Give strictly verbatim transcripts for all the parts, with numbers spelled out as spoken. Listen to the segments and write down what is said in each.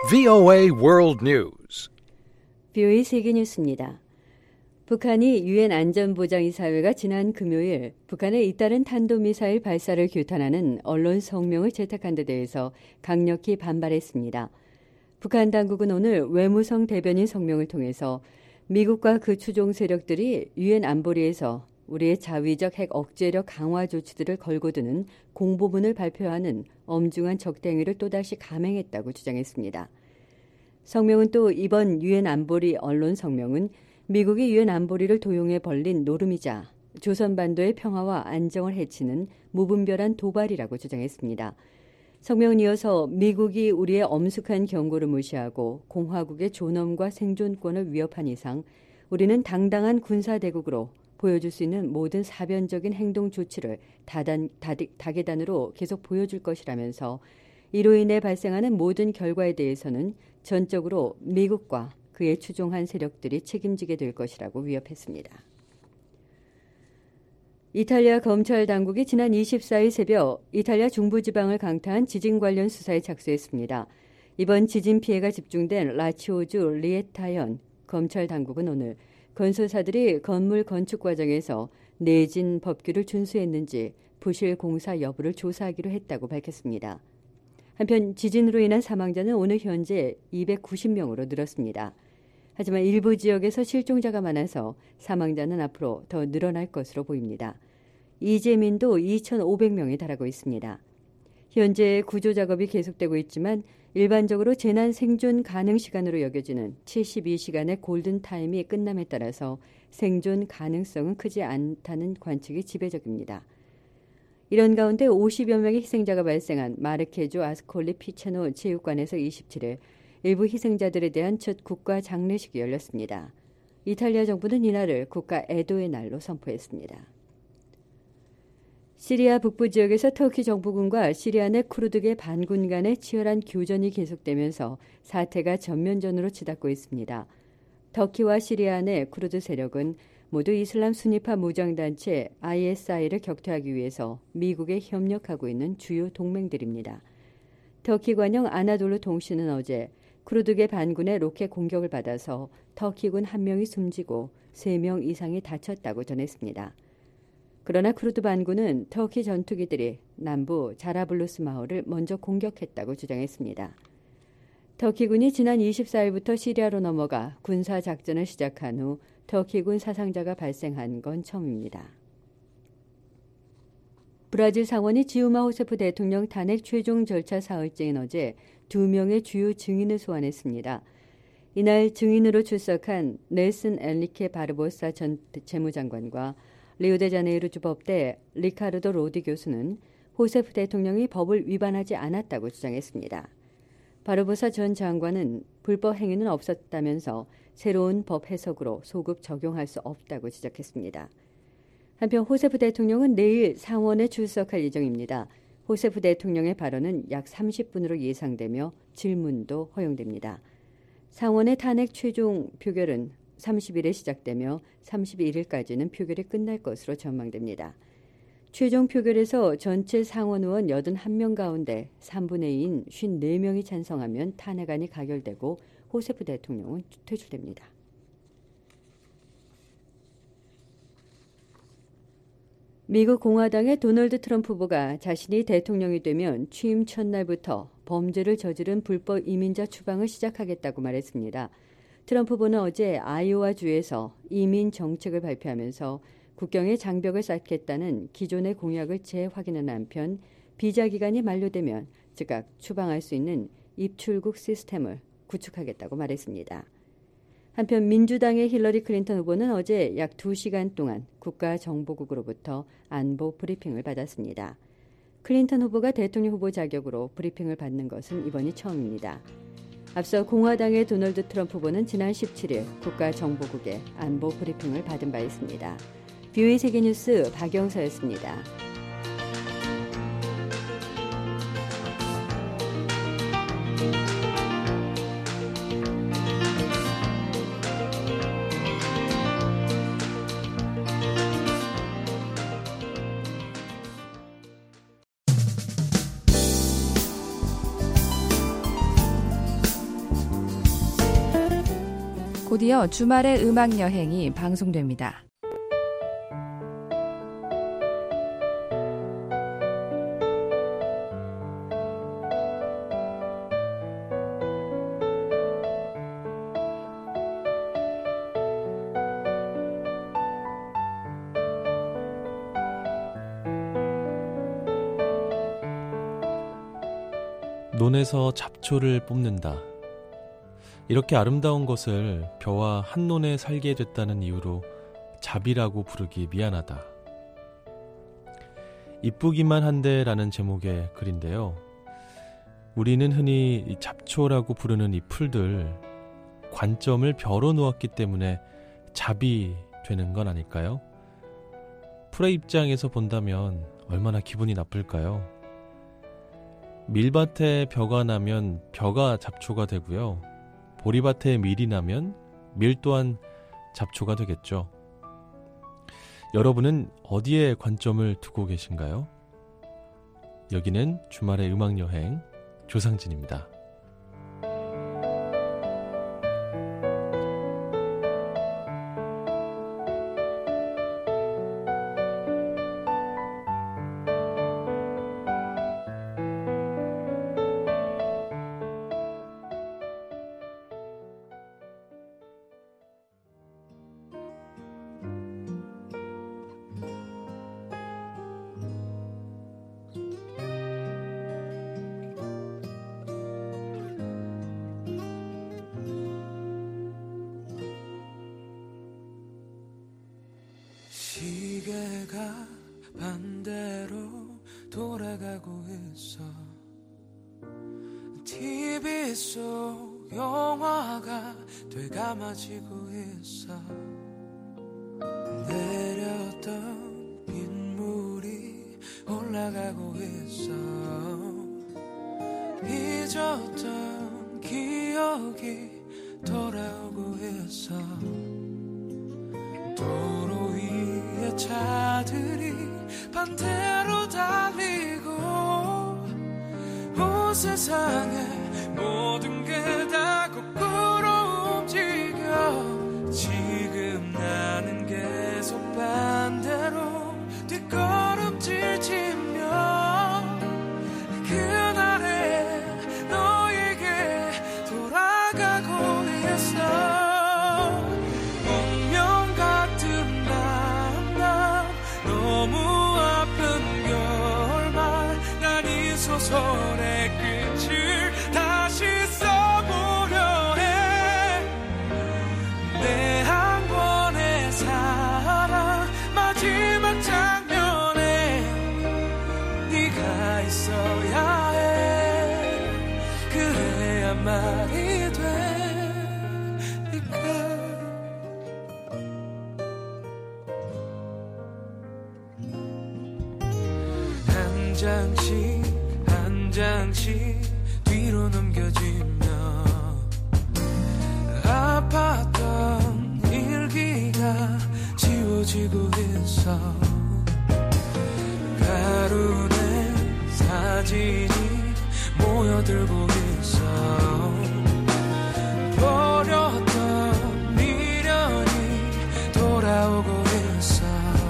브이오에이 World News. 브이오에이 세계뉴스입니다. 북한이 유엔 안전보장이사회가 지난 금요일 북한의 잇따른 탄도미사일 발사를 규탄하는 언론 성명을 채택한 데 대해서 강력히 반발했습니다. 북한 당국은 오늘 외무성 대변인 성명을 통해서 미국과 그 추종 세력들이 유엔 안보리에서 우리의 자위적 핵 억제력 강화 조치들을 걸고 드는 공보문을 발표하는 엄중한 적대행위를 또다시 감행했다고 주장했습니다. 성명은 또 이번 유엔 안보리 언론 성명은 미국이 유엔 안보리를 도용해 벌린 노름이자 조선반도의 평화와 안정을 해치는 무분별한 도발이라고 주장했습니다. 성명은 이어서 미국이 우리의 엄숙한 경고를 무시하고 공화국의 존엄과 생존권을 위협한 이상 우리는 당당한 군사대국으로 보여줄 수 있는 모든 사변적인 행동 조치를 다단, 다디, 다계단으로 계속 보여줄 것이라면서 이로 인해 발생하는 모든 결과에 대해서는 전적으로 미국과 그의 추종한 세력들이 책임지게 될 것이라고 위협했습니다. 이탈리아 검찰 당국이 지난 이십사일 새벽 이탈리아 중부지방을 강타한 지진 관련 수사에 착수했습니다. 이번 지진 피해가 집중된 라치오주 리에타현 검찰 당국은 오늘 건설사들이 건물 건축 과정에서 내진 법규를 준수했는지 부실 공사 여부를 조사하기로 했다고 밝혔습니다. 한편 지진으로 인한 사망자는 오늘 현재 이백구십 명으로 늘었습니다. 하지만 일부 지역에서 실종자가 많아서 사망자는 앞으로 더 늘어날 것으로 보입니다. 이재민도 이천오백 명에 달하고 있습니다. 현재 구조 작업이 계속되고 있지만 일반적으로 재난 생존 가능 시간으로 여겨지는 칠십이 시간의 골든타임이 끝남에 따라서 생존 가능성은 크지 않다는 관측이 지배적입니다. 이런 가운데 오십여 명의 희생자가 발생한 마르케조 아스콜리 피체노 체육관에서 이십칠일 일부 희생자들에 대한 첫 국가 장례식이 열렸습니다. 이탈리아 정부는 이날을 국가 애도의 날로 선포했습니다. 시리아 북부 지역에서 터키 정부군과 시리아 내 쿠르드계 반군 간의 치열한 교전이 계속되면서 사태가 전면전으로 치닫고 있습니다. 터키와 시리아 내 쿠르드 세력은 모두 이슬람 순위파 무장단체 아이에스아이를 격퇴하기 위해서 미국에 협력하고 있는 주요 동맹들입니다. 터키 관영 아나돌루 통신은 어제 쿠르드계 반군의 로켓 공격을 받아서 터키군 한 명이 숨지고 세 명 이상이 다쳤다고 전했습니다. 그러나 쿠르드 반군은 터키 전투기들이 남부 자라블루스 마을을 먼저 공격했다고 주장했습니다. 터키군이 지난 이십사일부터 시리아로 넘어가 군사작전을 시작한 후 터키군 사상자가 발생한 건 처음입니다. 브라질 상원이 지우마 호세프 대통령 탄핵 최종 절차 사흘째인 어제 두 명의 주요 증인을 소환했습니다. 이날 증인으로 출석한 넬슨 엔리케 바르보사 전 재무장관과 리우데자네이루주 법대 리카르도 로디 교수는 호세프 대통령이 법을 위반하지 않았다고 주장했습니다. 바르보사 전 장관은 불법 행위는 없었다면서 새로운 법 해석으로 소급 적용할 수 없다고 지적했습니다. 한편 호세프 대통령은 내일 상원에 출석할 예정입니다. 호세프 대통령의 발언은 약 삼십 분으로 예상되며 질문도 허용됩니다. 상원의 탄핵 최종 표결은 삼십일에 시작되며 삼십일일까지는 표결이 끝날 것으로 전망됩니다. 최종 표결에서 전체 상원 의원 팔십일 명 가운데 삼분의 이인 오십사 명이 찬성하면 탄핵안이 가결되고 호세프 대통령은 퇴출됩니다. 미국 공화당의 도널드 트럼프 후보가 자신이 대통령이 되면 취임 첫날부터 범죄를 저지른 불법 이민자 추방을 시작하겠다고 말했습니다. 트럼프 후보는 어제 아이오와주에서 이민 정책을 발표하면서 국경에 장벽을 쌓겠다는 기존의 공약을 재확인한 한편 비자 기간이 만료되면 즉각 추방할 수 있는 입출국 시스템을 구축하겠다고 말했습니다. 한편 민주당의 힐러리 클린턴 후보는 어제 약 두 시간 동안 국가정보국으로부터 안보 브리핑을 받았습니다. 클린턴 후보가 대통령 후보 자격으로 브리핑을 받는 것은 이번이 처음입니다. 앞서 공화당의 도널드 트럼프 후보는 지난 십칠일 국가정보국의 안보 브리핑을 받은 바 있습니다. 브이오에이 세계뉴스 박영서였습니다. 곧이어 주말의 음악 여행이 방송됩니다. 논에서 잡초를 뽑는다. 이렇게 아름다운 것을 벼와 한 논에 살게 됐다는 이유로 잡이라고 부르기 미안하다. 이쁘기만 한데 라는 제목의 글인데요. 우리는 흔히 이 잡초라고 부르는 이 풀들, 관점을 벼로 놓았기 때문에 잡이 되는 건 아닐까요? 풀의 입장에서 본다면 얼마나 기분이 나쁠까요? 밀밭에 벼가 나면 벼가 잡초가 되고요. 보리밭에 밀이 나면 밀 또한 잡초가 되겠죠. 여러분은 어디에 관점을 두고 계신가요? 여기는 주말의 음악여행 조상진입니다. 시계가 반대로 돌아가고 있어. 티비 속 영화가 되감아지고 있어. 내렸던 빗물이 올라가고 있어. 잊었던 기억이 돌아오고 있어. 도로 위에 차들이 반대로 달리고 온 세상에 모든 게 다 거꾸로 움직여. 지금 나는 계속 반대로 뒷걸음질 치며 그날의 너에게 돌아가고 있어. 소설의 끝을 다시 써보려 해. 내 한 권의 사랑 마지막 장면에 네가 있어야 해. 그래야 말이 되니까. 한 장씩 한 장씩 뒤로 넘겨지며 아팠던 일기가 지워지고 있어. 가루에 사진이 모여들고 있어. 버렸던 미련이 돌아오고 있어.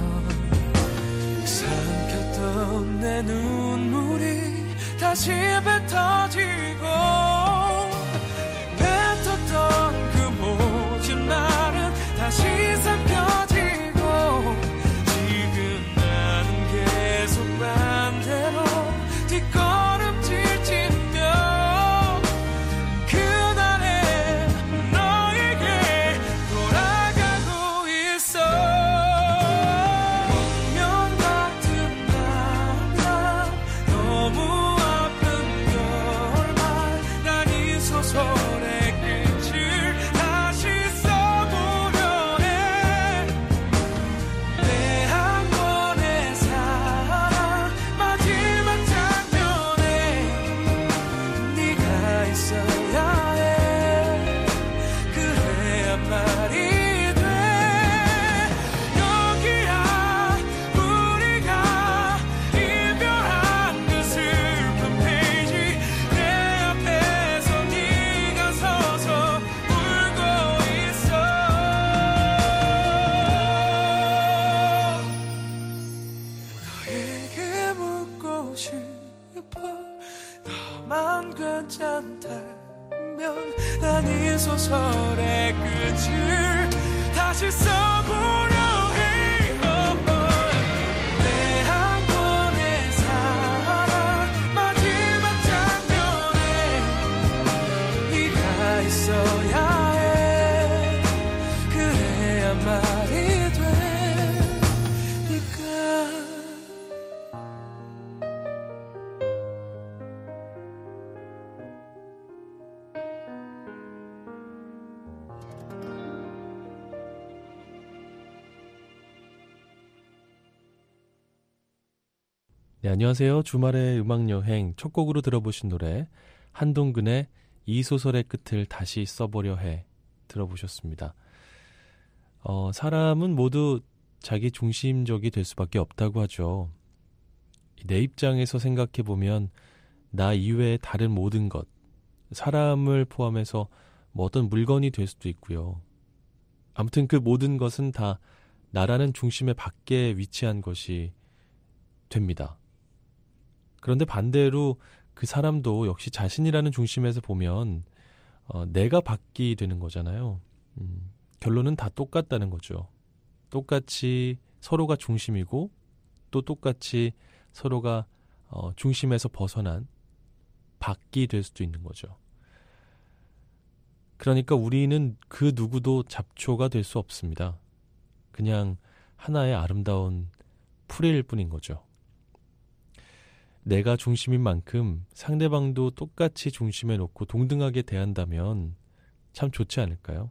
삼켰던 내 눈물이 다시 뱉어지고 뱉었던 그 모든 말은 다시 삼켜지고 지금 나는 계속 반대로 뒷걸음질 치며 그날의 너에게 돌아가고 있어. 운명 같은 날 너무 싶어. 너만 괜찮다면 난 이 소설의 끝을 다시 써보려 해. 내 한 권의 사랑 마지막 장면에 네가 있어야 해. 그래야 말이 되니까. 네, 안녕하세요. 주말의 음악여행 첫 곡으로 들어보신 노래 한동근의 이 소설의 끝을 다시 써보려 해 들어보셨습니다. 어, 사람은 모두 자기 중심적이 될 수밖에 없다고 하죠. 내 입장에서 생각해보면 나 이외의 다른 모든 것, 사람을 포함해서 뭐 어떤 물건이 될 수도 있고요. 아무튼 그 모든 것은 다 나라는 중심의 밖에 위치한 것이 됩니다. 그런데 반대로 그 사람도 역시 자신이라는 중심에서 보면 어, 내가 밖이 되는 거잖아요. 음, 결론은 다 똑같다는 거죠. 똑같이 서로가 중심이고 또 똑같이 서로가 어, 중심에서 벗어난 밖이 될 수도 있는 거죠. 그러니까 우리는 그 누구도 잡초가 될 수 없습니다. 그냥 하나의 아름다운 풀일 뿐인 거죠. 내가 중심인 만큼 상대방도 똑같이 중심에 놓고 동등하게 대한다면 참 좋지 않을까요?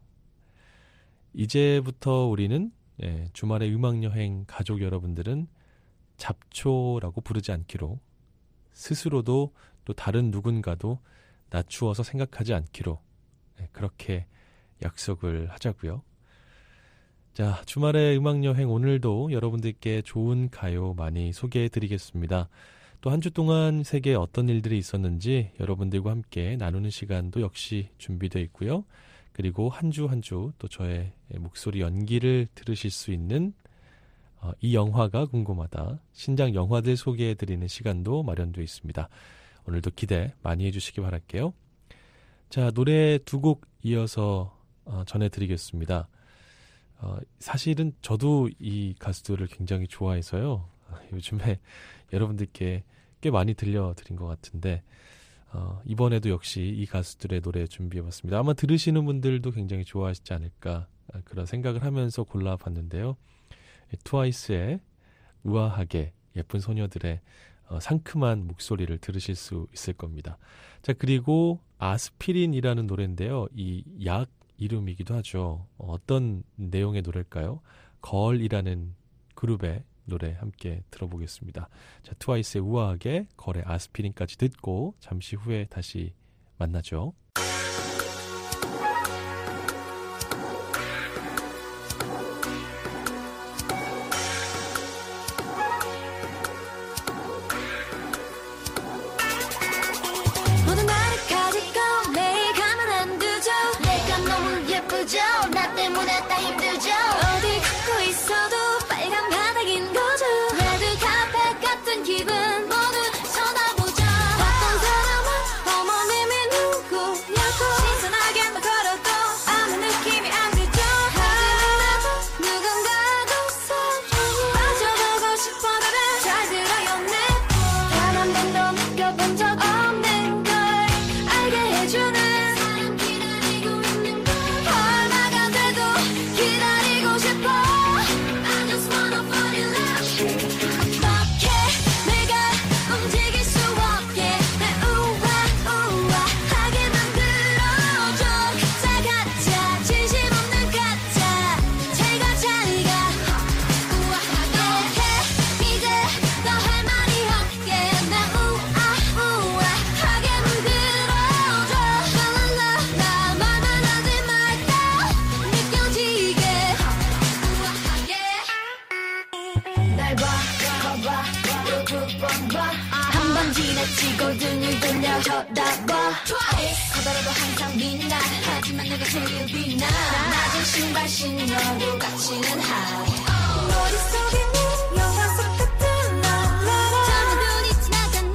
이제부터 우리는 예, 주말의 음악여행 가족 여러분들은 잡초라고 부르지 않기로, 스스로도 또 다른 누군가도 낮추어서 생각하지 않기로 예, 그렇게 약속을 하자고요. 자, 주말의 음악여행 오늘도 여러분들께 좋은 가요 많이 소개해드리겠습니다. 또 한 주 동안 세계에 어떤 일들이 있었는지 여러분들과 함께 나누는 시간도 역시 준비되어 있고요. 그리고 한 주 한 주 또 저의 목소리 연기를 들으실 수 있는 어, 이 영화가 궁금하다. 신작 영화들 소개해드리는 시간도 마련되어 있습니다. 오늘도 기대 많이 해주시기 바랄게요. 자, 노래 두 곡 이어서 어, 전해드리겠습니다. 어, 사실은 저도 이 가수들을 굉장히 좋아해서요. 요즘에 여러분들께 꽤 많이 들려드린 것 같은데 어, 이번에도 역시 이 가수들의 노래 준비해봤습니다. 아마 들으시는 분들도 굉장히 좋아하시지 않을까 그런 생각을 하면서 골라봤는데요. 트와이스의 우아하게 예쁜 소녀들의 어, 상큼한 목소리를 들으실 수 있을 겁니다. 자, 그리고 아스피린이라는 노래인데요. 이 약 이름이기도 하죠. 어, 어떤 내용의 노래일까요? 걸이라는 그룹의 노래 함께 들어보겠습니다. 자, 트와이스의 우아하게, 걸의 아스피린까지 듣고 잠시 후에 다시 만나죠. 모든 나를 가지고 매일 가면 안 되죠. 내가 너무 예쁘죠. 나 때문에 다 힘들죠. 어디 걷고 있어도 빨간 바닥인 거죠. 레드카펫 같은 기분 모두 쳐다보죠. 어떤 사람은 어머님이 누구냐고 신선하게만 걸어도 아무 느낌이 안 들죠. 하지만 나도 누군가도 사랑에 빠져보고 싶어도를 잘 들어요. 내 단 한 번도 느껴본 적 없는 걸 알게 해주는 사람 기다리고 있는 걸 얼마가 돼도 기다리고 싶어. I just wanna fall in love. 어떻게 내가 움직일 수 없게 날 우아우아하게 만들어줘. 가짜 가짜 진심 없는 가짜 잘가 잘가 우아하게 해. 이제 더 할 말이 없게 날 우아우아하게 만들어줘. 랄랄라 나 말만 하지 말까 느껴지게 우아하게 날 봐, 봐봐, 또 두 번 봐. 한 번 지나치고 등을 돌려 쳐다봐. 커다라도 항상 빛나. 하지만 내가 제일 빛나. 낮은 신발 신어도 갇히는 하이. 머릿속에 네 영화 속 같은 날 젊은 눈이 지나간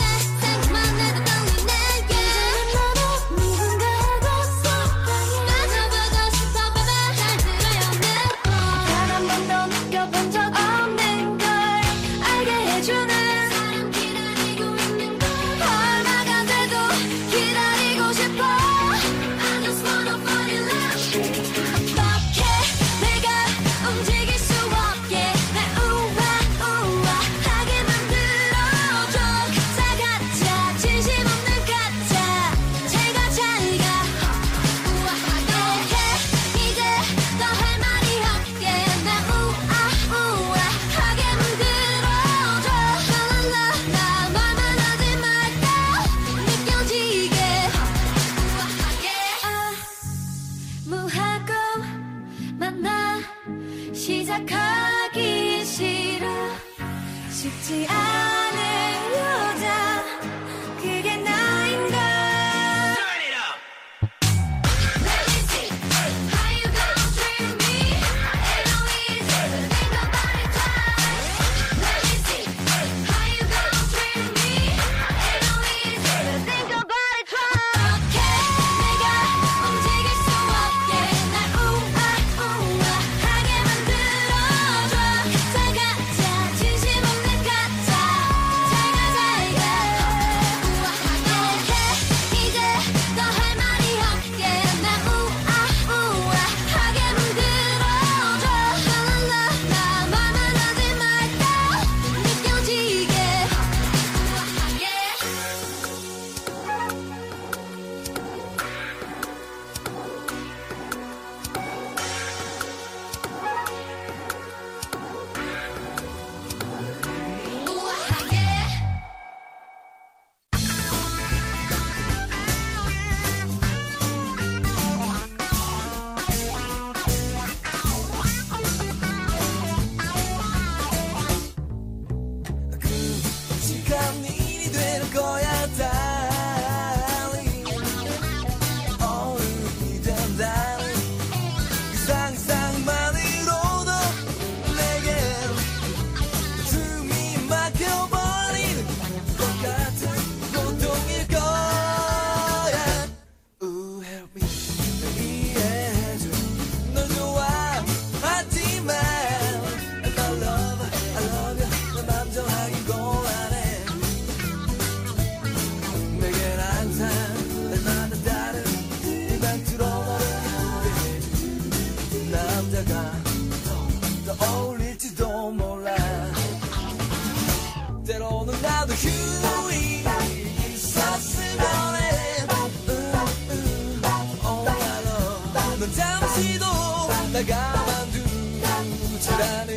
내가 만든 우주라는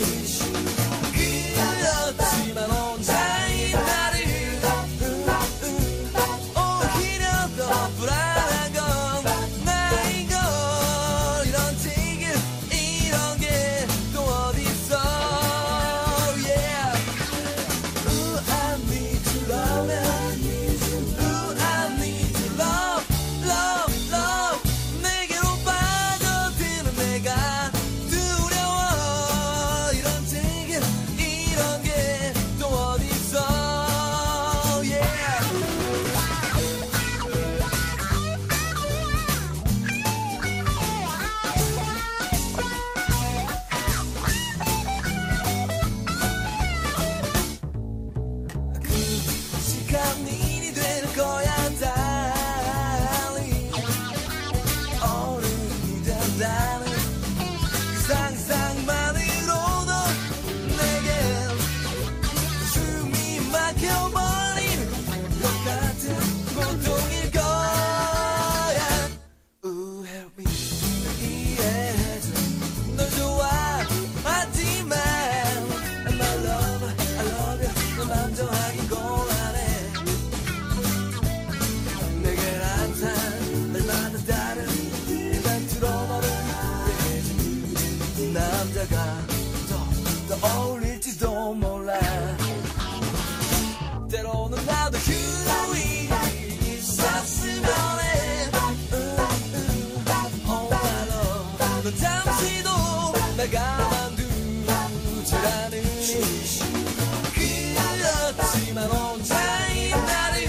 그렇지만 혼자인 나를 오히려 더 불안한 건 나인 걸 이런 지금 이런 게 또 어딨어 yeah Ooh I need to love Ooh I need to love love love 내게로 빠져드는 내가 두려워 이런 지금 이런 게 또 어딨어 yeah 그 시간 일이 될 거야 달리 어른이 된다는 그 상상만으로도 내겐 숨이 막혀버리는 것 같은 고통일 거야 Ooh help me 이해해줘 널 좋아하지만 My love, I love you 널 맘 정하긴 곤란해 내겐 항상 날마다 다른 일반투로 너를 위해 남자가 더, 더 어울릴지도 몰라 때로는 나도 휴일이 있었으면 해 Oh my love 넌 잠시도 내가 만든 우주라는 그렇지만 혼자인 나를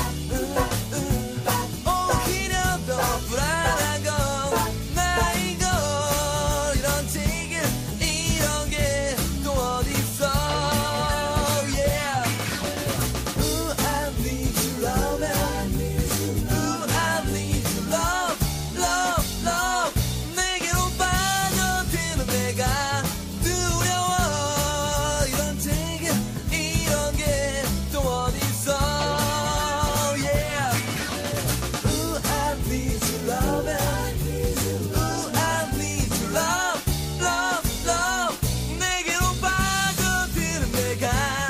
오히려 더 불안한 건 나인 걸 이런 지금 이런 게 또 어딨어 yeah Ooh I need to love Ooh I need to love love love 내게로 빠져드는 내가 두려워 이런 지금 이런 게 또 어딨어 yeah Ooh I need to love Ooh I need to love love love 내게로 빠져드는 내가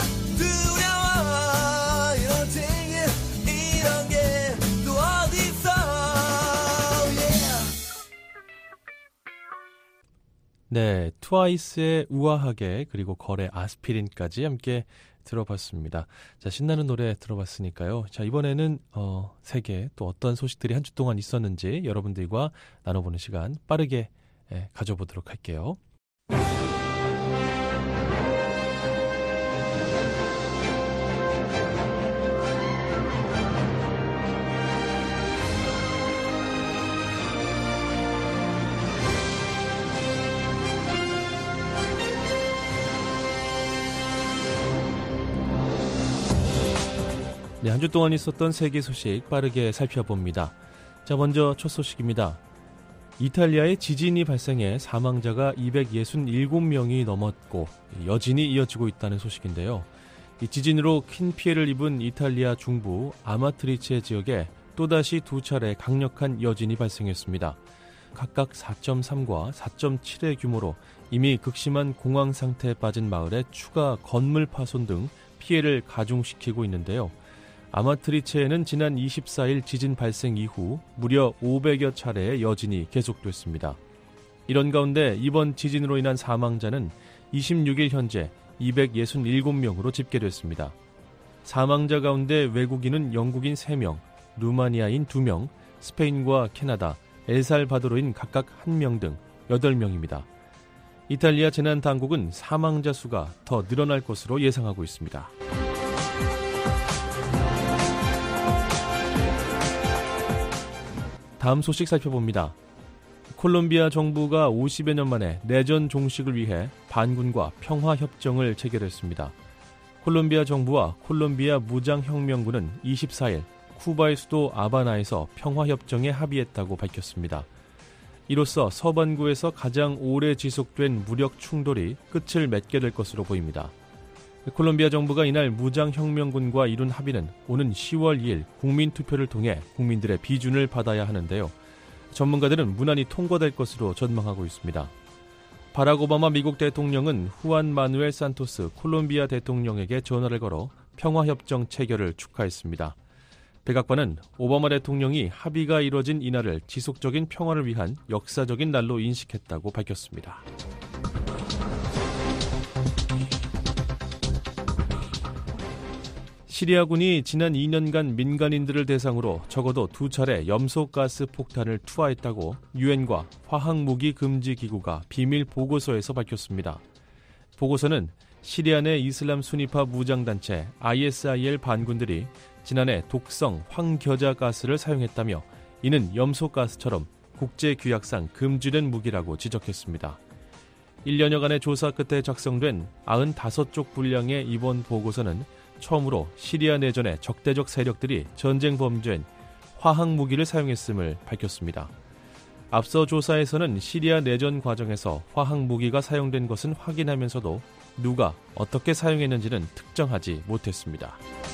두려워 이런 지금 이런 게 또 어딨어 yeah 네, 트와이스의 우아하게 그리고 걸의 아스피린까지 함께 들어봤습니다. 자, 신나는 노래 들어봤으니까요. 자, 이번에는 어, 세계 또 어떤 소식들이 한 주 동안 있었는지 여러분들과 나눠보는 시간 빠르게 예, 가져보도록 할게요. 네, 한 주 동안 있었던 세계 소식 빠르게 살펴봅니다. 자, 먼저 첫 소식입니다. 이탈리아에 지진이 발생해 사망자가 이백육십칠 명이 넘었고 여진이 이어지고 있다는 소식인데요. 이 지진으로 큰 피해를 입은 이탈리아 중부 아마트리체 지역에 또다시 두 차례 강력한 여진이 발생했습니다. 각각 사 점 삼과 사 점 칠의 규모로 이미 극심한 공황 상태에 빠진 마을에 추가 건물 파손 등 피해를 가중시키고 있는데요. 아마트리체에는 지난 이십사일 지진 발생 이후 무려 오백여 차례의 여진이 계속됐습니다. 이런 가운데 이번 지진으로 인한 사망자는 이십육일 현재 이백육십칠 명으로 집계됐습니다. 사망자 가운데 외국인은 영국인 세 명, 루마니아인 두 명, 스페인과 캐나다, 엘살바도르인 각각 한 명 등 여덟 명입니다. 이탈리아 재난당국은 사망자 수가 더 늘어날 것으로 예상하고 있습니다. 다음 소식 살펴봅니다. 콜롬비아 정부가 오십여 년 만에 내전 종식을 위해 반군과 평화협정을 체결했습니다. 콜롬비아 정부와 콜롬비아 무장혁명군은 이십사일 쿠바의 수도 아바나에서 평화협정에 합의했다고 밝혔습니다. 이로써 서반구에서 가장 오래 지속된 무력 충돌이 끝을 맺게 될 것으로 보입니다. 콜롬비아 정부가 이날 무장혁명군과 이룬 합의는 오는 시월 이일 국민투표를 통해 국민들의 비준을 받아야 하는데요. 전문가들은 무난히 통과될 것으로 전망하고 있습니다. 바락 오바마 미국 대통령은 후안 마누엘 산토스 콜롬비아 대통령에게 전화를 걸어 평화협정 체결을 축하했습니다. 백악관은 오바마 대통령이 합의가 이뤄진 이날을 지속적인 평화를 위한 역사적인 날로 인식했다고 밝혔습니다. 시리아군이 지난 이 년간 민간인들을 대상으로 적어도 두 차례 염소가스 폭탄을 투하했다고 유엔과 화학무기 금지 기구가 비밀 보고서에서 밝혔습니다. 보고서는 시리아 내 이슬람 순위파 무장단체 아이에스아이엘 반군들이 지난해 독성 황겨자 가스를 사용했다며 이는 염소가스처럼 국제규약상 금지된 무기라고 지적했습니다. 일 년여간의 조사 끝에 작성된 구십오 쪽 분량의 이번 보고서는 처음으로 시리아 내전의 적대적 세력들이 전쟁 범죄인 화학무기를 사용했음을 밝혔습니다. 앞서 조사에서는 시리아 내전 과정에서 화학무기가 사용된 것은 확인하면서도 누가 어떻게 사용했는지는 특정하지 못했습니다.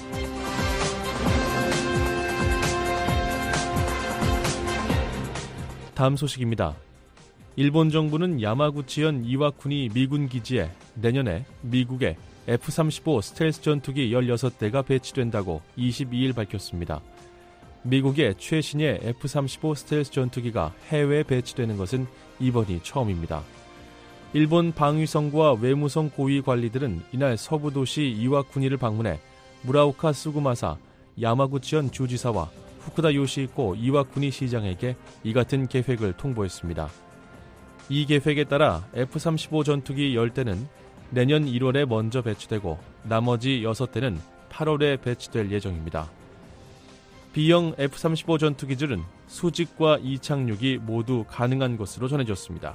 다음 소식입니다. 일본 정부는 야마구치현 이와쿠니 미군 기지에 내년에 미국의 에프 삼십오 스텔스 전투기 열여섯 대가 배치된다고 이십이 일 밝혔습니다. 미국의 최신의 에프 삼십오 스텔스 전투기가 해외에 배치되는 것은 이번이 처음입니다. 일본 방위성과 외무성 고위 관리들은 이날 서부 도시 이와쿠니를 방문해 무라오카 스구마사 야마구치현 주지사와 후쿠다 요시히코 이와쿠니 시장에게 이 같은 계획을 통보했습니다. 이 계획에 따라 에프 삼십오 전투기 십 대는 내년 일월에 먼저 배치되고 나머지 여섯 대는 팔월에 배치될 예정입니다. B형 에프 삼십오 전투기들은 수직과 이착륙이 모두 가능한 것으로 전해졌습니다.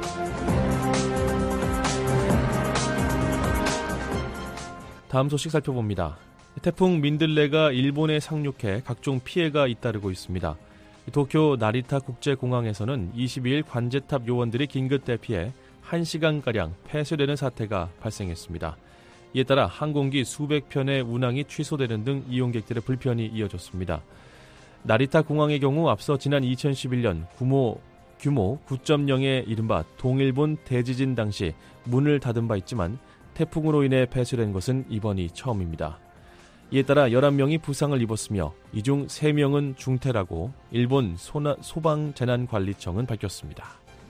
다음 소식 살펴봅니다. 태풍 민들레가 일본에 상륙해 각종 피해가 잇따르고 있습니다. 도쿄 나리타 국제공항에서는 이십이 일 관제탑 요원들이 긴급 대피해 한 시간가량 폐쇄되는 사태가 발생했습니다. 이에 따라 항공기 수백 편의 운항이 취소되는 등 이용객들의 불편이 이어졌습니다. 나리타 공항의 경우 앞서 지난 이천십일 년 규모, 규모 구 점 영의 이른바 동일본 대지진 당시 문을 닫은 바 있지만 태풍으로 인해 폐쇄된 것은 이번이 처음입니다. 이에 따라 열한 명이 부상을 입었으며 이 중 세 명은 중태라고 일본 소나, 소방재난관리청은 밝혔습니다.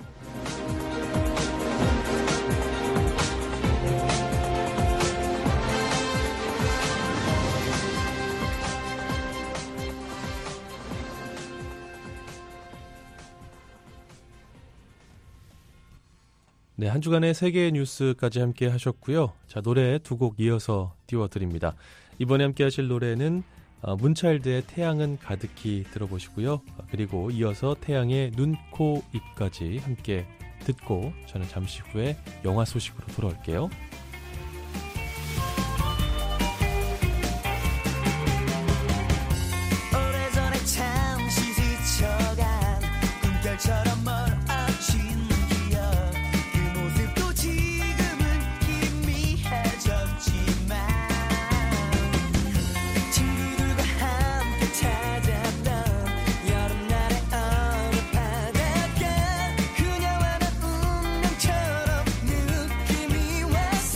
네, 한 주간의 세계 뉴스까지 함께 하셨고요. 자, 노래 두 곡 이어서 띄워드립니다. 이번에 함께 하실 노래는 문차일드의 태양은 가득히 들어보시고요. 그리고 이어서 태양의 눈, 코, 입까지 함께 듣고 저는 잠시 후에 영화 소식으로 돌아올게요. 오래전에 잠시 스쳐간 꿈결처럼 멀어진 기억 그 모습도 지금은 희미해졌지만 친구들과 함께 찾았던 여름날의 어느 바닷가 그녀와 나 운명처럼 느낌이 왔어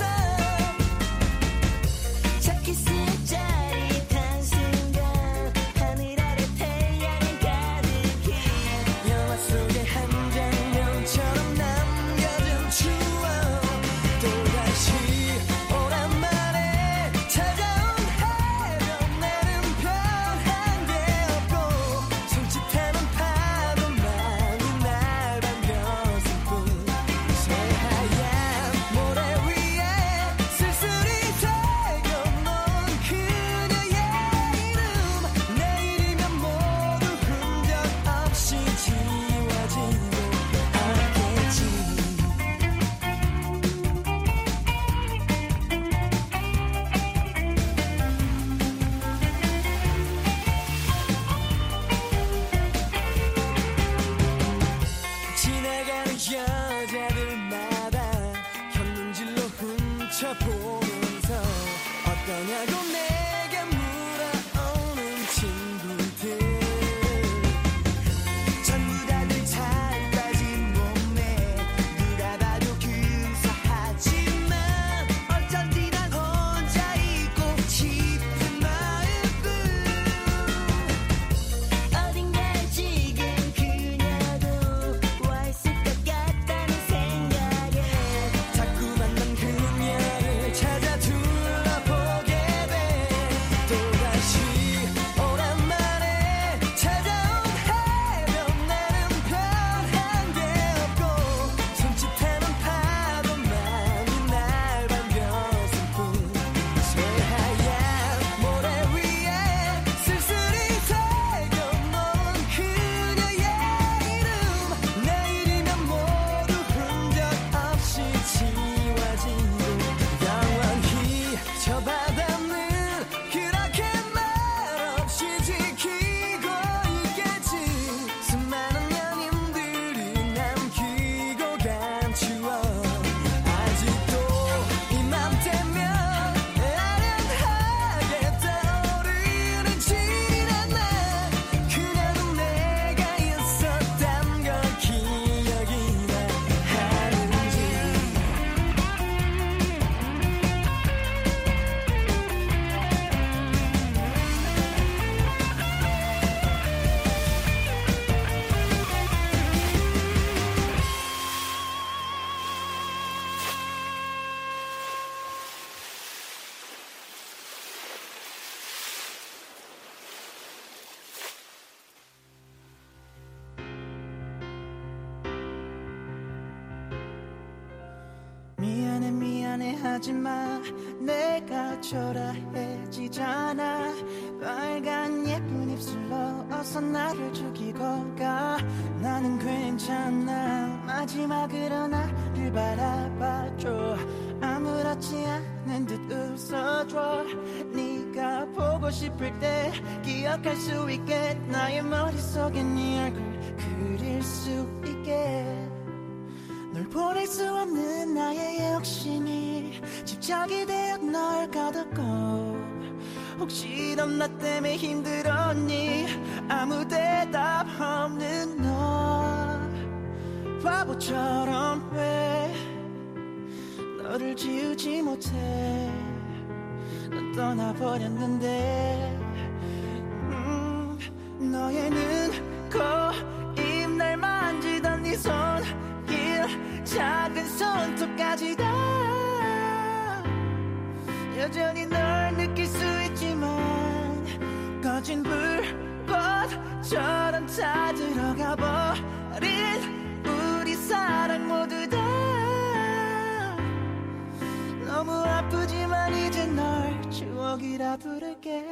하지마 내가 초라해지잖아 빨간 예쁜 입술로 어서 나를 죽이고 가 나는 괜찮아 마지막으로 나를 바라봐줘 아무렇지 않은 듯 웃어줘 네가 보고 싶을 때 기억할 수 있게 나의 머릿속에 네 얼굴 그릴 수 있게 널 보낼 수 없는 나의 욕심이 집착이 되어 널 가뒀고 혹시 넌 나 때문에 힘들었니 아무 대답 없는 너 바보처럼 왜 너를 지우지 못해 넌 떠나버렸는데 음, 너의 눈, 코, 입 날 만지던 네 손길 작은 손톱까지 다 여전히 널 느낄 수 있지만 꺼진 불꽃처럼 다 들어가 버린 우리 사랑 모두 다 너무 아프지만 이제 널 추억이라 부를게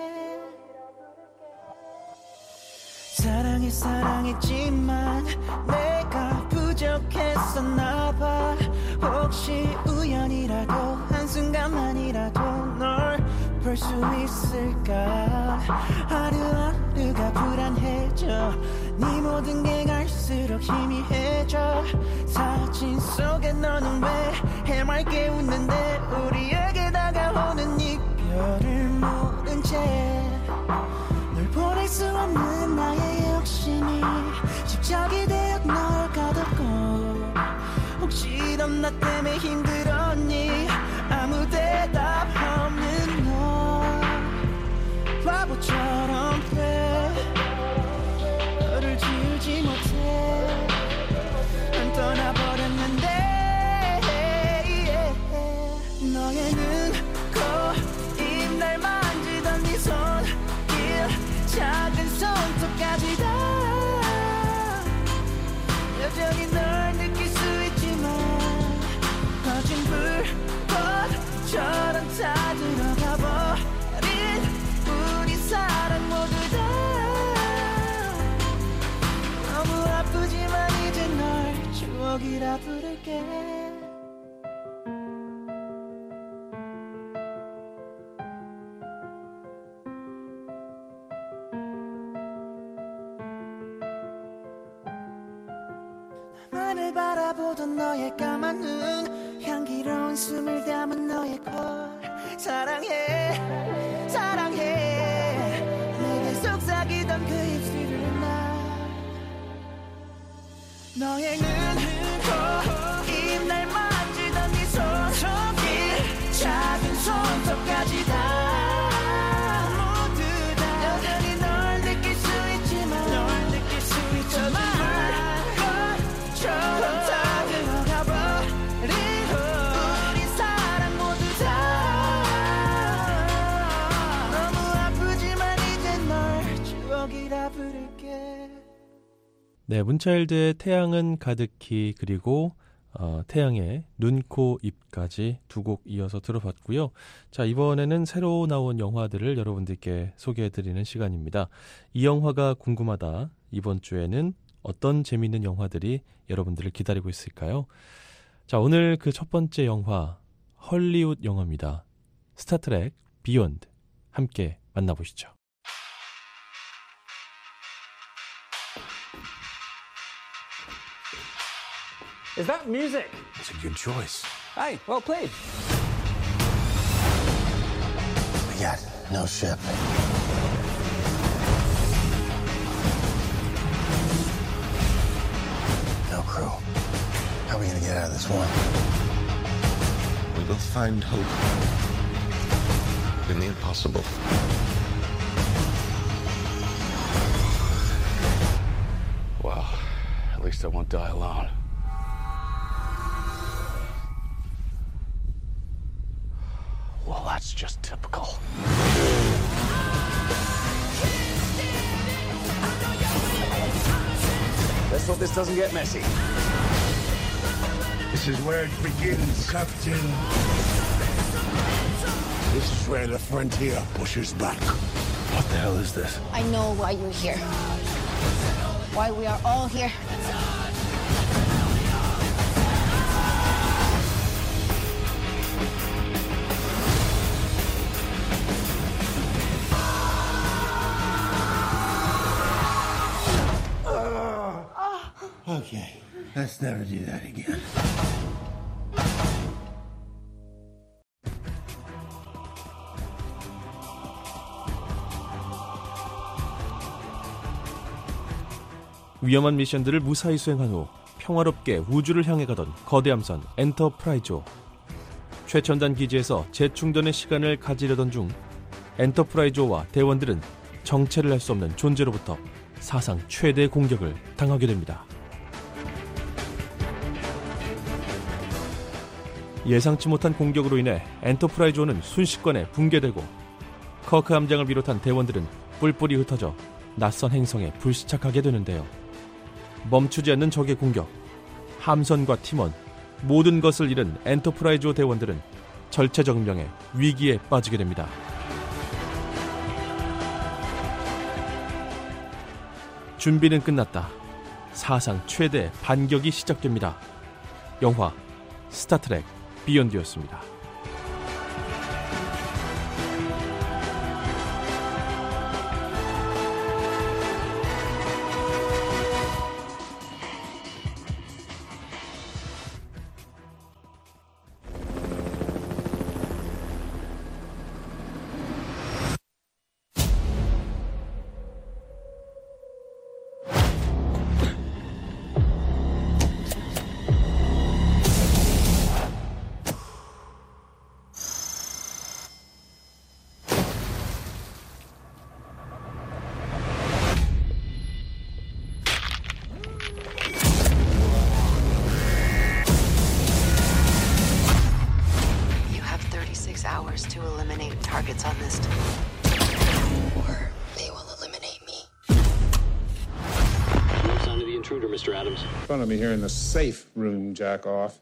사랑해 사랑했지만 내가 부족했었나봐 혹시 우연이라도 한순간만이라도 널 볼 수 있을까 하루하루가 불안해져 네 모든 게 갈수록 희미해져 사진 속에 너는 왜 해맑게 웃는데 우리에게 다가오는 이별을 모른 채 널 보낼 수 없는 나의 욕심이 집착이 되어 널 가뒀고 혹시 넌 나 때문에 힘들었니 아무 대답 없는 너 바보처럼 왜 너를 지우지 못해 난 떠나버렸는데 너의 눈, 코, 입 날 만지던 네 손길 작은 손톱까지 다 여전히 널 느낄 수 있지만 꺼진 불꽃처럼 다 들어가 버린 우리 사랑 모두 다 너무 아프지만 이제 널 추억이라 부를게 나를 바라보던 너의 까만 눈 향기로운 숨을 담은 너의 콜 사랑해 사랑해 내게 속삭이던 그 입술을 나 너의 눈, 코, 입 날 만지던 네 손길 작은 손톱까지 다 모두 다 여전히 널 느낄 수 있지만 널 느낄 수 있지만 처럼 다 들어가 버린 우리 사랑 모두 다 너무 아프지만 이제 널 추억이라 부를게 네, 문차일드의 태양은 가득히 그리고 어, 태양의 눈, 코, 입까지 두 곡 이어서 들어봤고요. 자, 이번에는 새로 나온 영화들을 여러분들께 소개해드리는 시간입니다. 이 영화가 궁금하다. 이번 주에는 어떤 재미있는 영화들이 여러분들을 기다리고 있을까요? 자, 오늘 그 첫 번째 영화 헐리우드 영화입니다. 스타트랙 비욘드 함께 만나보시죠. Is that music? It's a good choice. Hey, well played. We got no ship. No crew. How are we gonna get out of this one? We will find hope in the impossible. Well, at least I won't die alone. Well, that's just typical. Let's hope this doesn't get messy. This is where it begins, Captain. This is where the frontier pushes back. What the hell is this? I know why you're here. Why we are all here. Okay, let's never do that again. 위험한 미션들을 무사히 수행한 후 평화롭게 우주를 향해 가던 거대 함선 엔터프라이즈. 최첨단 기지에서 재충전의 시간을 가지려던 중 엔터프라이즈와 대원들은 정체를 할 수 없는 존재로부터 사상 최대의 공격을 당하게 됩니다. 예상치 못한 공격으로 인해 엔터프라이즈호는 순식간에 붕괴되고 커크 함장을 비롯한 대원들은 뿔뿔이 흩어져 낯선 행성에 불시착하게 되는데요. 멈추지 않는 적의 공격, 함선과 팀원, 모든 것을 잃은 엔터프라이즈호 대원들은 절체절명의 위기에 빠지게 됩니다. 준비는 끝났다. 사상 최대 반격이 시작됩니다. 영화 스타트랙 비욘드였습니다. hours to eliminate targets on this. Or they will eliminate me. No sign of the intruder, Mister Adams. In front of me here in the safe room, jack off.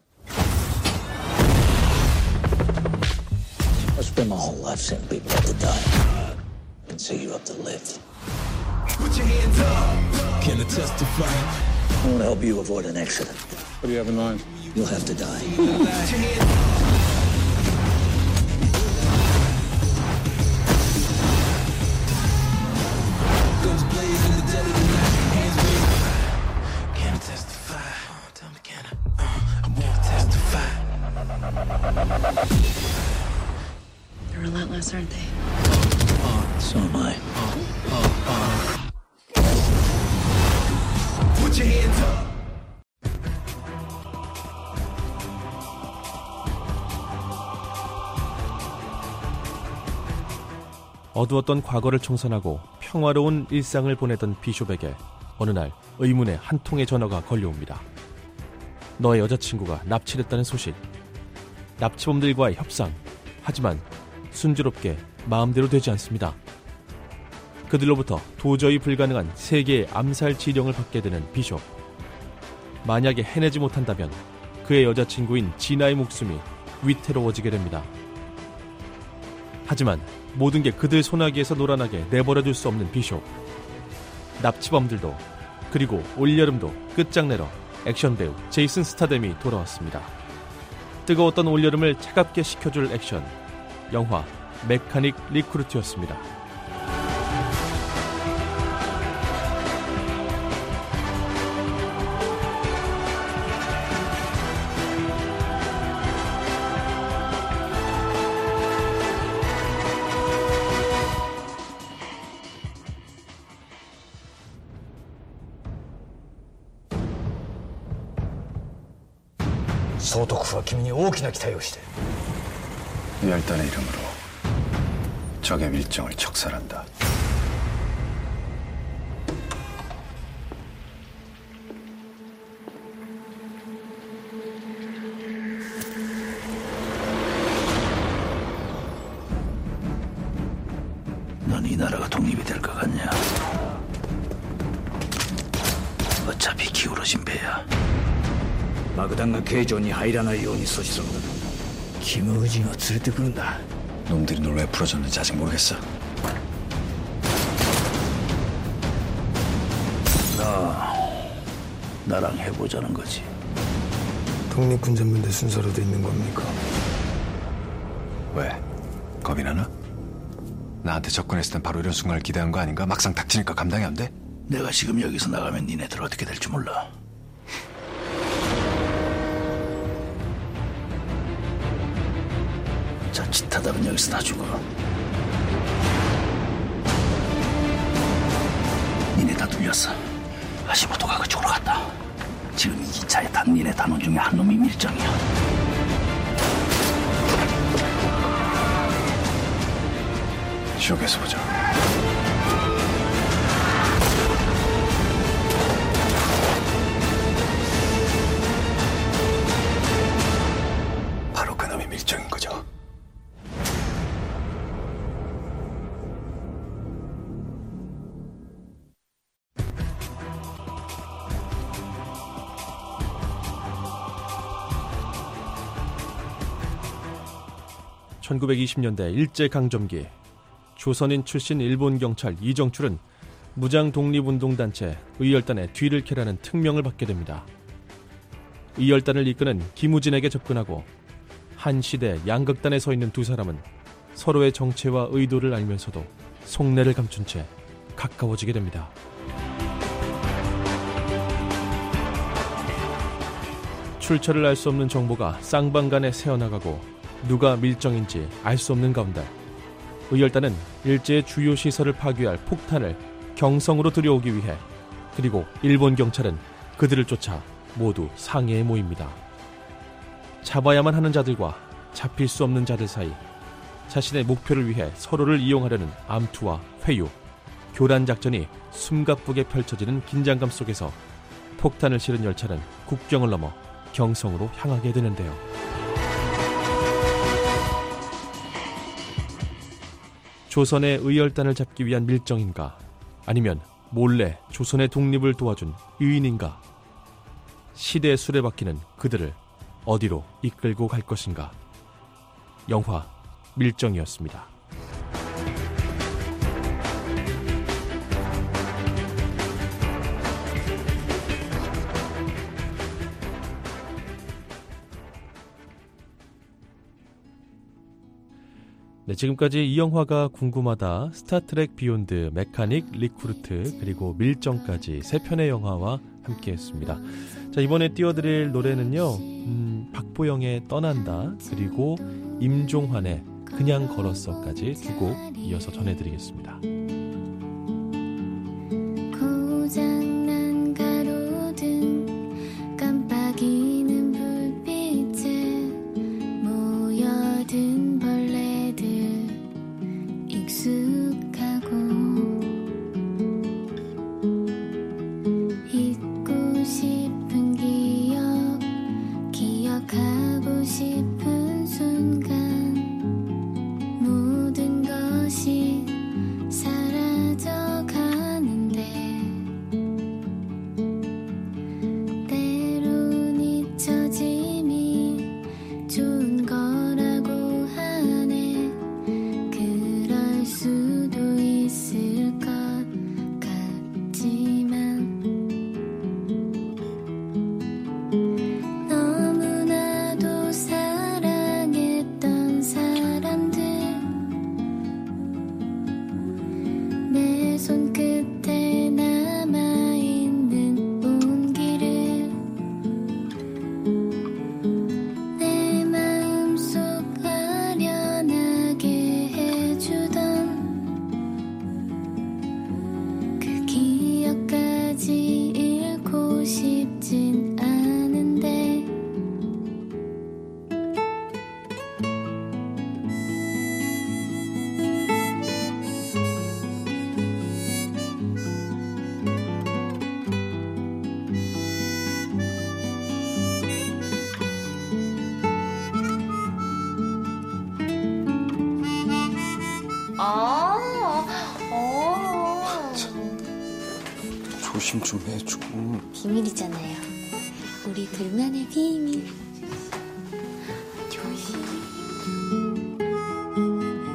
I spent my whole life setting people up to die. And set you up to live. Put your hands up. Can I testify? I want to help you avoid an accident. What do you have in mind? You'll have to die. Put your hands up. Guns blazing, the dead of the night. Hands raised. Can I testify? Oh, tell me, can I? Uh, I won't testify. They're relentless, aren't they? Uh, so am I. Uh, uh, uh. Put your hands up. 어두웠던 과거를 청산하고 평화로운 일상을 보내던 비숍에게 어느 날 의문의 한 통의 전화가 걸려옵니다. 너의 여자친구가 납치됐다는 소식. 납치범들과의 협상. 하지만 순조롭게 마음대로 되지 않습니다. 그들로부터 도저히 불가능한 세 개의 암살 지령을 받게 되는 비숍. 만약에 해내지 못한다면 그의 여자친구인 지나의 목숨이 위태로워지게 됩니다. 하지만 모든 게 그들 소나기에서 놀아나게 내버려둘 수 없는 비숍. 납치범들도 그리고 올여름도 끝장내러 액션 배우 제이슨 스타뎀이 돌아왔습니다. 뜨거웠던 올여름을 차갑게 식혀줄 액션. 영화 메카닉 리크루트였습니다. 소독부가君に大きな期待をして 열단의 이름으로 적의 밀정을 척살한다. 넌 이 나라가 독립이 될 것 같냐? 어차피 기울어진 배야. 爆弾が形状に入らないように阻止するんだ。キム・ウジンを連れてくるんだ。 놈들이 널 왜 풀어줬는지 아직 모르겠어. 나 나랑 해보자는 거지. 독립군전문대 순서로 돼 있는 겁니까? 왜? 겁이 나나? 나한테 접근했을 땐 바로 이런 순간을 기대한 거 아닌가? 막상 닥치니까 감당이 안 돼? 내가 지금 여기서 나가면 니네들 어떻게 될지 몰라. 자칫하다면 여기서 다 죽어. 니네 다 뚫렸어. 하시모토가 그쪽으로 갔다. 지금 이 기차에 탄 니네 단원 중에 한 놈이 밀정이야. 지옥에서 보자. 바로 그놈이 밀정인 거죠. 천구백이십 년대 일제강점기 조선인 출신 일본 경찰 이정출은 무장 독립운동단체 의열단의 뒤를 캐라는 특명을 받게 됩니다. 의열단을 이끄는 김우진에게 접근하고 한 시대 양극단에 서 있는 두 사람은 서로의 정체와 의도를 알면서도 속내를 감춘 채 가까워지게 됩니다. 출처를 알 수 없는 정보가 쌍방간에 새어나가고 누가 밀정인지 알 수 없는 가운데 의열단은 일제의 주요 시설을 파괴할 폭탄을 경성으로 들여오기 위해 그리고 일본 경찰은 그들을 쫓아 모두 상해에 모입니다. 잡아야만 하는 자들과 잡힐 수 없는 자들 사이 자신의 목표를 위해 서로를 이용하려는 암투와 회유, 교란 작전이 숨가쁘게 펼쳐지는 긴장감 속에서 폭탄을 실은 열차는 국경을 넘어 경성으로 향하게 되는데요. 조선의 의열단을 잡기 위한 밀정인가, 아니면 몰래 조선의 독립을 도와준 의인인가, 시대의 수레바퀴는 그들을 어디로 이끌고 갈 것인가. 영화 밀정이었습니다. 네, 지금까지 이 영화가 궁금하다, 스타트랙 비욘드, 메카닉 리크루트, 그리고 밀정까지 세 편의 영화와 함께했습니다. 자, 이번에 띄워드릴 노래는요, 음, 박보영의 떠난다, 그리고 임종환의 그냥 걸었어까지 두 곡 이어서 전해드리겠습니다. 고장난 가로등 깜빡이는 불빛에 모여든 벌레들 익숙하고 잊고 싶은 기억 기억하고 싶은 순간 모든 것이 사라져 가는데 때론 잊혀짐이 좋은 거라고 하네. 그럴 수도 있을 것 같지만 너무나도 사랑했던 사람들 내 손끝에 남아있는 온기를 내 마음속 아련하게 해주던 그 기억까지 잃고 싶진 않은데 아, 어. 조심 좀 해줘. 비밀이잖아요. 우리 둘만의 비밀. 조심.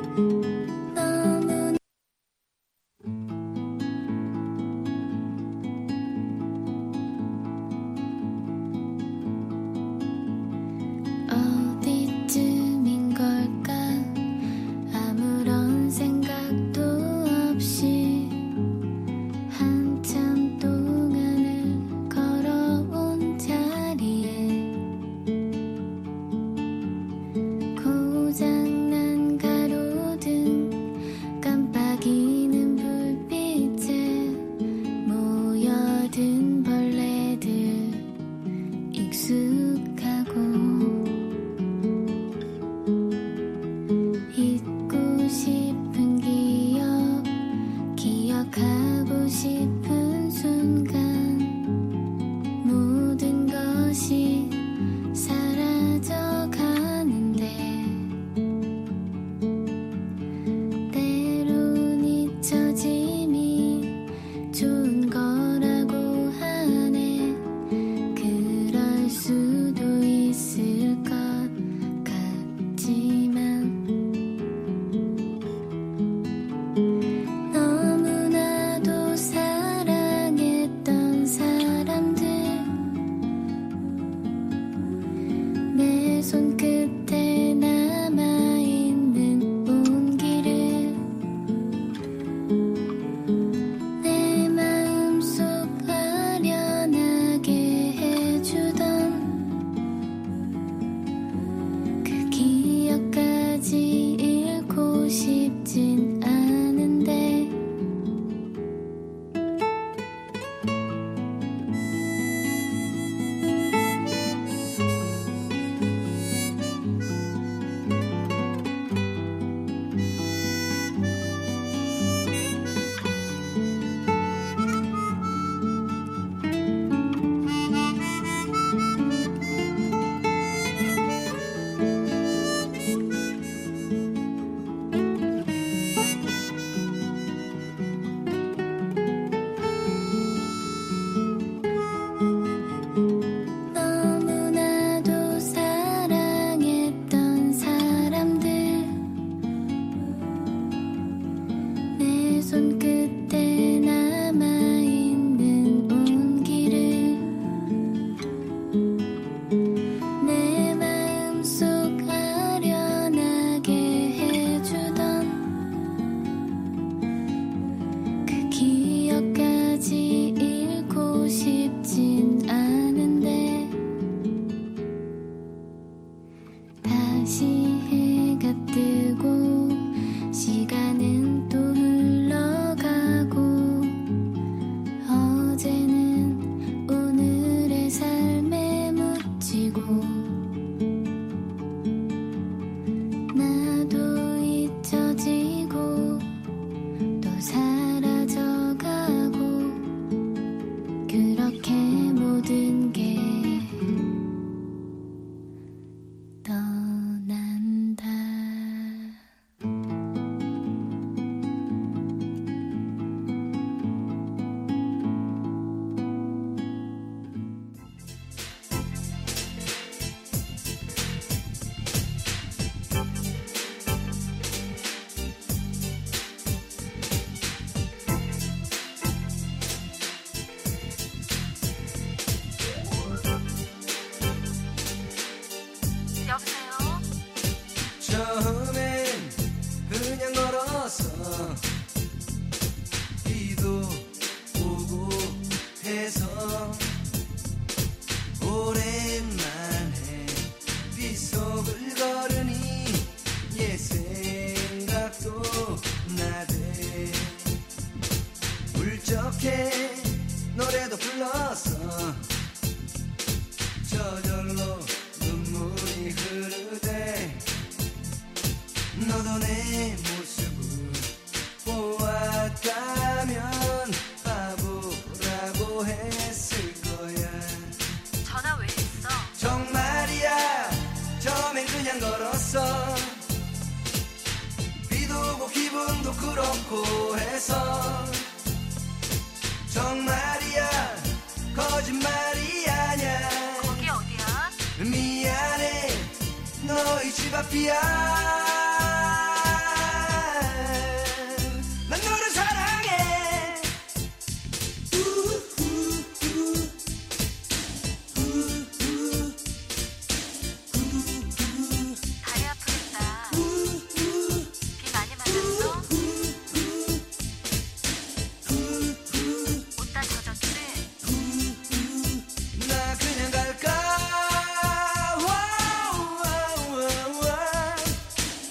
가고 싶은 순간 모든 것이 사라져 가는데 때론 잊혀짐이 좋은 거라고 하네. 그럴 수도 있을 것 같지만 너무나도 사랑했던 사람들 내 손끝에 남아있는 온기를 내 마음속 아련하게 해주던 그 기억까지 잃고 싶진 않은데 너무나도 사랑했던 사람들 내 손끝에 남아있는 온기를 내 마음속 아련하게 해주던 그 기억까지 잃고 싶진 않은데 다시 해가 뜨고 시간은 또 흘러가고 어제는 오늘의 삶에 묻히고 나도 잊혀지고 또 사라져가고 그렇게 모든 게 떠난다. 처음엔 그냥 걸어서 비도 오고 해서 오랜만에 빗속을 걸으니 옛 생각도 나대. 울적해 노래도 불렀어. 저절로 눈물이 흐르대. 너도 내 모습을 보았다면 바보라고 했을 거야. 전화 왜 했어? 정말이야. 처음엔 그냥 걸었어. 비도 오고 기분도 그렇고 해서. 정말이야. 거짓말이 아냐. 거기 어디야? 미안해. 너희 집 앞이야. 난 너를 사랑해. 다리 아프겠다. 비 많이 맞았어? 옷 다 젖었지? 나 그냥 갈까? 와우, 와우, 와우.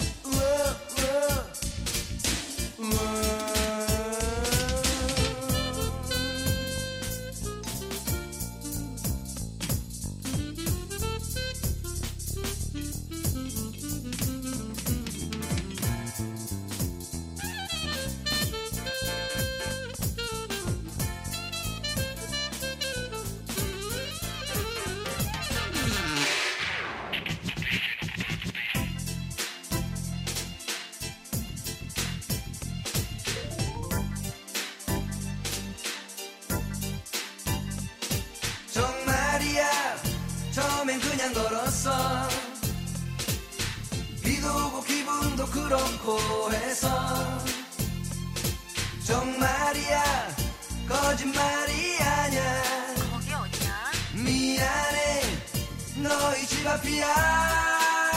나는 그냥 걸었어. 비도 오고 기분도 그렇고 해서 정말이야 거짓말이 아냐. 거기 어디야? 미안해 너희 집 앞이야.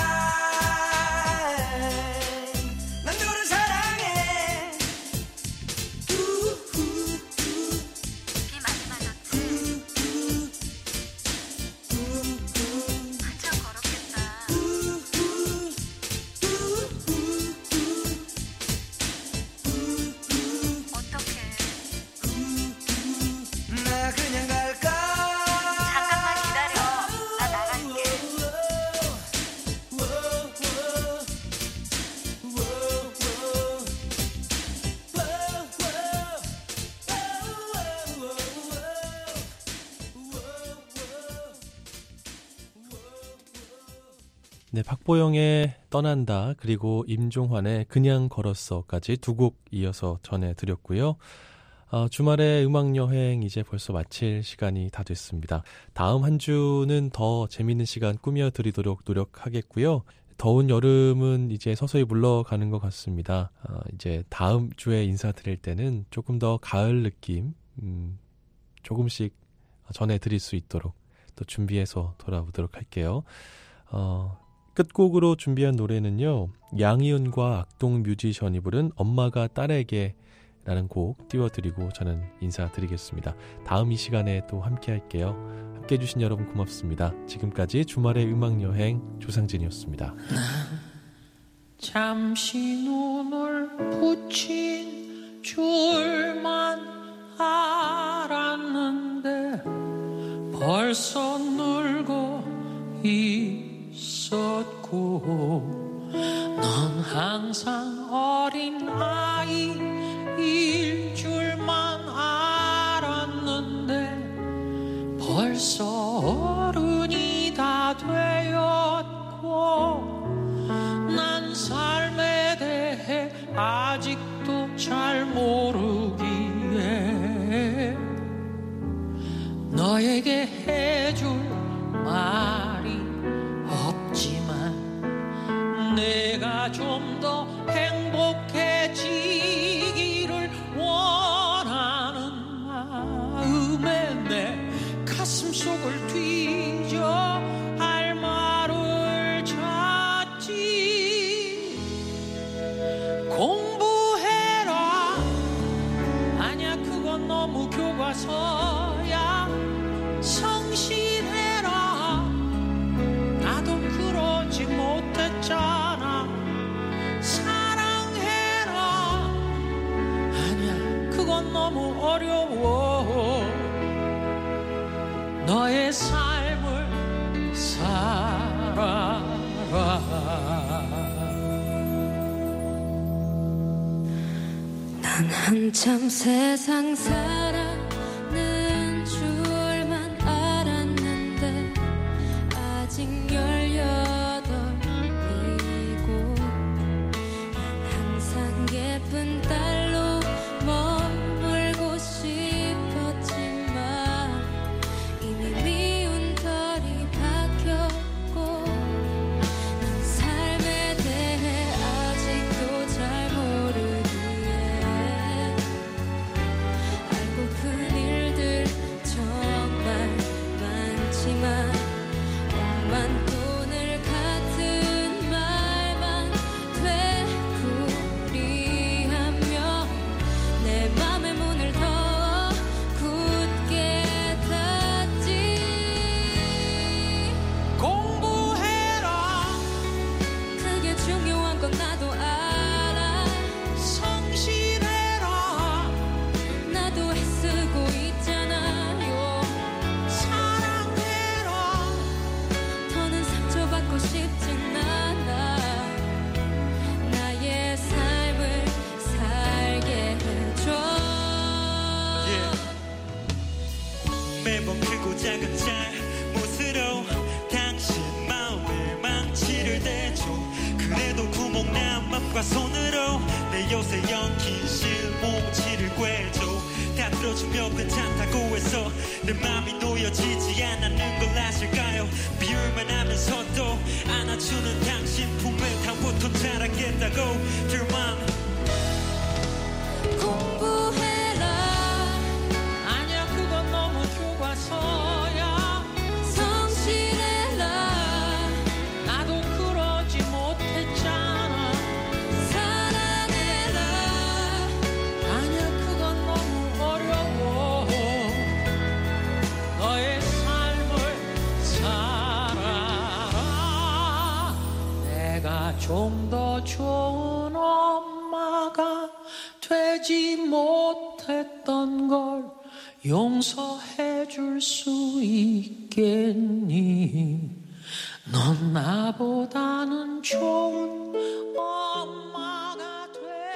네, 박보영의 떠난다 그리고 임종환의 그냥 걸었어까지 두 곡 이어서 전해드렸고요. 어, 주말의 음악여행 이제 벌써 마칠 시간이 다 됐습니다. 다음 한 주는 더 재미있는 시간 꾸며드리도록 노력하겠고요. 더운 여름은 이제 서서히 물러가는 것 같습니다. 어, 이제 다음 주에 인사드릴 때는 조금 더 가을 느낌 음, 조금씩 전해드릴 수 있도록 또 준비해서 돌아오도록 할게요. 어, 끝곡으로 준비한 노래는요, 양희은과 악동 뮤지션이 부른 엄마가 딸에게 라는 곡 띄워드리고 저는 인사드리겠습니다. 다음 이 시간에 또 함께 할게요. 함께 해주신 여러분 고맙습니다. 지금까지 주말의 음악여행 조상진이었습니다. 잠시 눈을 붙인 줄만 알았는데 벌써 늙어 있었고 넌 항상 어린 아이일 줄만 알았는데 벌써 어른이 다 되었고 난 삶에 대해 아직도 잘 모르기에 너에게 해줄 말이 없지만 내가 좀 더 행복해지기를 원하는 마음에 내 가슴 속을 뒤져 할 말을 찾지. 공부해라 아니야 그건 너무 교과서야. 성실해라 나도 그러지 못했잖아. 사랑해라 아니야 그건 너무 어려워. 너의 삶을 살아라. 난 한참 세상 살아는 줄만 알았는데 아직 열여덟이고 난 항상 예쁜 딸로 머물고 싶었지만 이미 미운 털이 박혔고 난 삶에 대해 아직도 잘 모르기에 알고픈 일들 정말 많지만 억만 돈을 같은 말만 되풀이하며 내 맘의 문을 더 굳게 닫지. 공부해라 그게 중요한 건 나도 알아. 성실해라 나도 애쓰고 있잖아요. 사랑해라 더는 상처받고 싶진 않아. 나의 삶을 살게 해줘. 매번 크고 작은 잘못으로 당신 마음에 망치를 대줘. 그래도 구멍난 맘과 손으로 내 요새 엉킨 실뭉치를 꿰줘. 다 들어 들어주며 괜찮다고 해서 내 맘이 놓여지지 않는 걸 아실까요? 비울만 하면서도 안아주는 당신 품에 다음부턴 잘하겠다고 Dear Mom 공부해라 아니야 그건 너무 교과서야 성실해라 나도 그러지 못했잖아 사랑해라 아니야 그건 너무 어려워 너의 삶을 살아라 내가 좀 더 좋은 엄마가 되지 못했던 걸 용서해 줄 수 있겠니 넌 나보다는 좋은 엄마가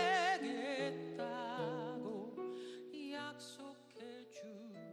되겠다고 약속해 줄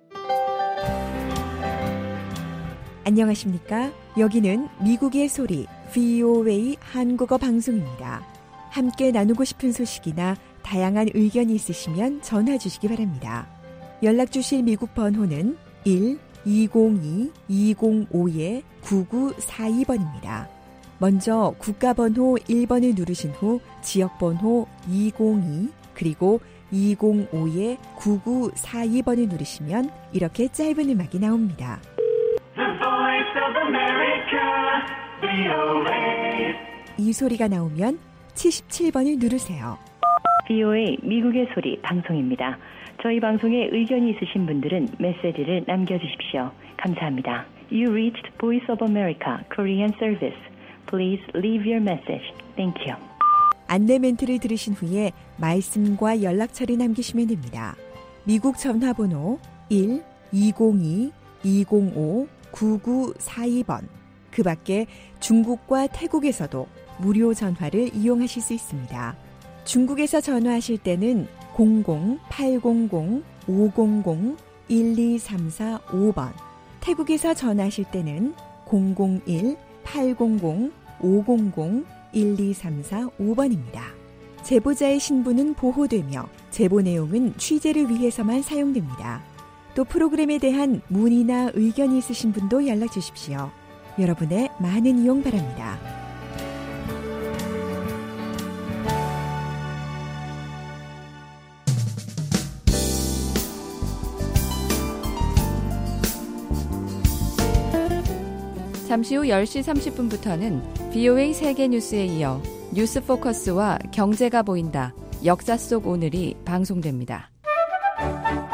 안녕하십니까? 여기는 미국의 소리 브이오에이 한국어 방송입니다. 함께 나누고 싶은 소식이나 다양한 의견이 있으시면 전화 주시기 바랍니다. 연락 주실 미국 번호는 일 이공이 이공오 구구사이 번입니다. 먼저 국가번호 일 번을 누르신 후 지역번호 이공이 그리고 이공오 구구사이 번을 누르시면 이렇게 짧은 음악이 나옵니다. The Voice of America, 브이오에이. 이 소리가 나오면 칠십칠 번을 누르세요. 브이오에이 미국의 소리 방송입니다. 저희 방송에 의견이 있으신 분들은 메시지를 남겨주십시오. 감사합니다. You reached Voice of America Korean Service. Please leave your message. Thank you. 안내 멘트를 들으신 후에 말씀과 연락처를 남기시면 됩니다. 미국 전화번호 일 이공이 이공오 구구사이 번. 그 밖에 중국과 태국에서도 무료 전화를 이용하실 수 있습니다. 중국에서 전화하실 때는 공공 팔공공 오공공 일이삼사오 번, 태국에서 전화하실 때는 공공일 팔공공 오공공 일이삼사오 번입니다. 제보자의 신분은 보호되며 제보 내용은 취재를 위해서만 사용됩니다. 또 프로그램에 대한 문의나 의견이 있으신 분도 연락 주십시오. 여러분의 많은 이용 바랍니다. 잠시 후 열 시 삼십 분부터는 브이오에이 세계 뉴스에 이어 뉴스 포커스와 경제가 보인다. 역사 속 오늘이 방송됩니다.